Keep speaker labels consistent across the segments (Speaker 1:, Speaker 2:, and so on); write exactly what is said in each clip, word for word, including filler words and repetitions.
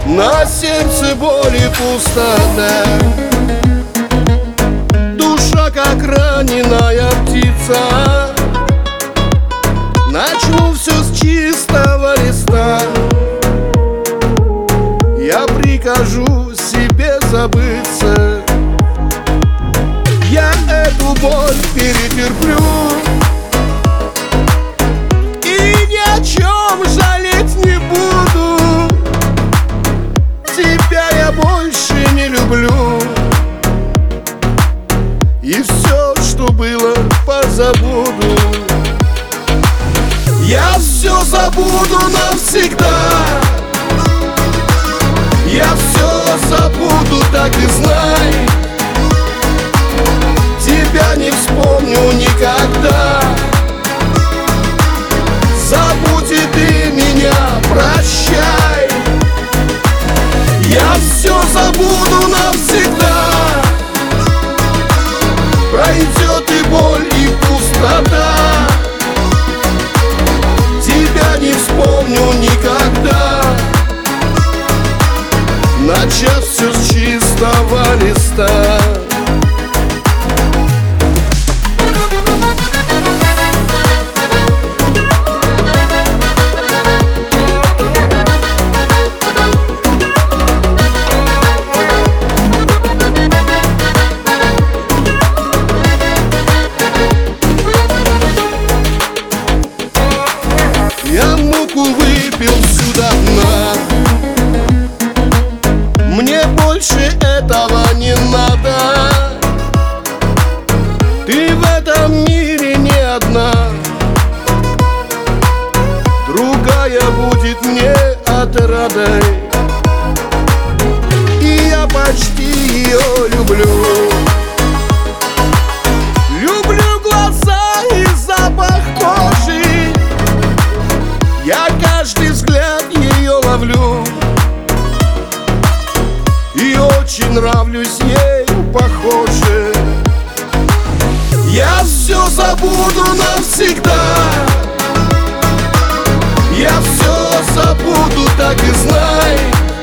Speaker 1: На сердце боль и пустота, душа как раненая птица. Начну все с чистого листа, я прикажу себе забыться. Я эту боль перетерплю и ни о чем жалеть не буду. Тебя я больше не люблю, и все, что было, позабуду. Я все забуду навсегда, я все забуду, так и знай. Тебя не вспомню никогда. Забудь и ты меня, прощай. Я все забуду навсегда. Пройдет и боль, и пустота. Тебя не вспомню никогда. Начав все с чистого листа. Я муку выпил всю до дна, мне больше этого не надо. Ты в этом мире не одна, другая будет мне отрадой, и я почти ее люблю. Люблю глаза и запах кожи, я каждый взгляд ее ловлю, и очень нравлюсь ей, похоже. Я все забуду навсегда, я все забуду, так и знай.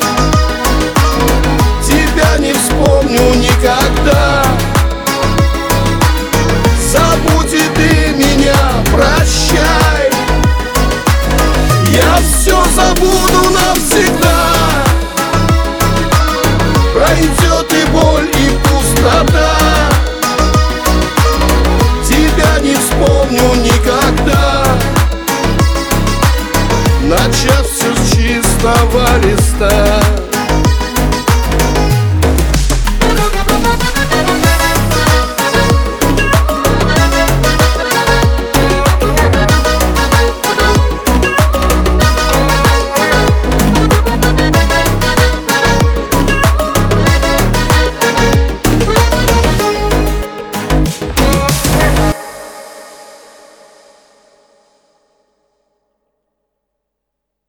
Speaker 1: Тебя не вспомню никогда. Забудь и ты меня, прощай. Я все забуду навсегда. Пройдет и боль, и пустота. Тебя не вспомню никогда. Начав все с чистого листа.